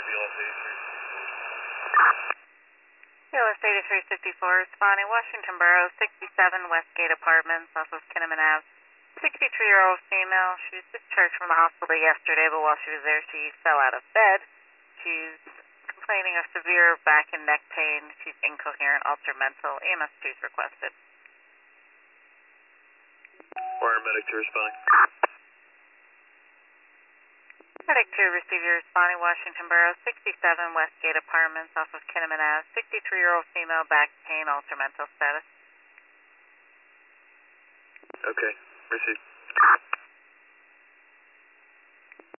BLS 8354, responding Washington Borough, 67 Westgate Apartments off of Kinnaman Ave. 63-year-old female. She was discharged from the hospital yesterday, but while she was there, she fell out of bed. She's complaining of severe back and neck pain. She's incoherent, altered mental. EMS 2 is requested. Paramedic 2 responding. Medic 2, receiver responding Washington Borough, 67 Westgate Apartments off of Kinnaman Ave. 63-year-old female, back pain, altered mental status. Okay, received.